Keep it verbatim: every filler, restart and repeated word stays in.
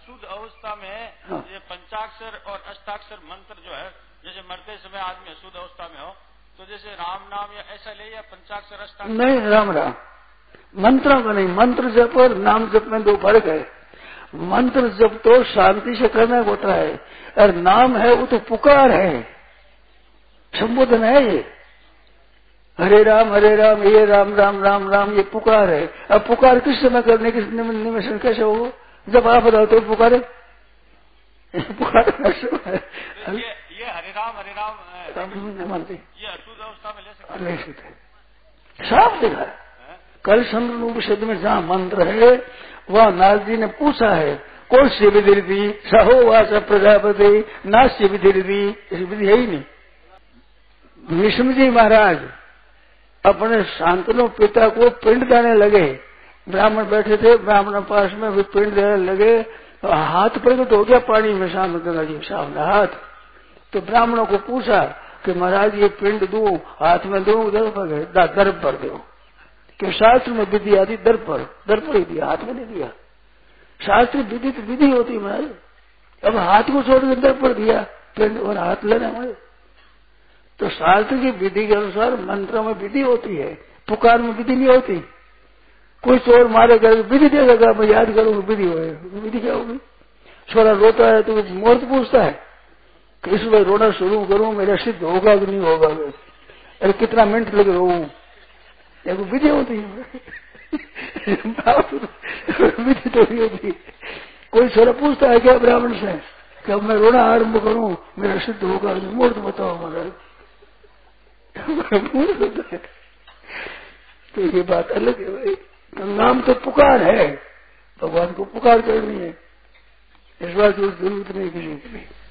अशुद्ध अवस्था में हाँ। ये पंचाक्षर और अष्टाक्षर मंत्र जो है, जैसे मरते समय आदमी अशुद्ध अवस्था में हो तो जैसे राम नाम या ऐसा ले या पंचाक्षर अष्टाक्षर? नहीं, राम राम मंत्रों का नहीं, मंत्र जप और नाम जप में दो फर्क है। मंत्र जप तो शांति से करना होता है, और नाम है वो तो पुकार है, संबोधन है। ये हरे राम हरे राम, ये राम राम राम राम, ये पुकार है। अब पुकार किस समय करने, किस निमिषण कैसे हो? जब आप बताओ तो पुकारे पुकार है। ये, ये हरे राम हरे राम मानते, ये अशुद्ध अवस्था में ले सकते ले सकते, साफ दिखा है। कल संरूपनिषद में जहाँ मंत्र है वह नारद जी ने पूछा है, कौन सी विधि दी? सहो वास प्रजापति नास्य विधि दी, ऐसी विधि है ही नहीं। भीष्म जी महाराज अपने शांतनु पिता को पिंड देने लगे, ब्राह्मण बैठे थे, ब्राह्मण पास में भी पिंड देने लगे, तो हाथ प्रकट हो गया पानी में, सामने गंगा जी सामने हाथ। तो ब्राह्मणों को पूछा कि महाराज ये पिंड दूं, हाथ में दूं, दर्प पर दर्प पर दो, क्यों शास्त्र में विधि आती दर्प पर, दर्प पर ही दिया, हाथ में नहीं दिया। शास्त्र विधि तो विधि होती महाराज, अब हाथ को छोड़ के दर्प पर दिया पिंड और हाथ लेना हमारे। तो शास्त्र की विधि के अनुसार मंत्रों में विधि होती है, पुकार में विधि नहीं होती। कोई चोर मारे कर विधि देगा, मैं याद करूंगा विधि हो, विधि क्या होगी? छोरा रोता है तो मूर्त पूछता है कि इस बार रोना शुरू करूं, मेरा सिद्ध होगा कि नहीं होगा, अरे कितना मिनट लगे रो, विधि होती है। विधि तो नहीं होती। कोई छोरा पूछता है क्या ब्राह्मण से कि अब मैं रोना आरंभ करूं, मेरा सिद्ध होगा, मूर्त बताओ महाराज। तो ये बात अलग है भाई, नाम तो पुकार है, भगवान को पुकार करनी है, इस बात की जरूरत नहीं किसी की।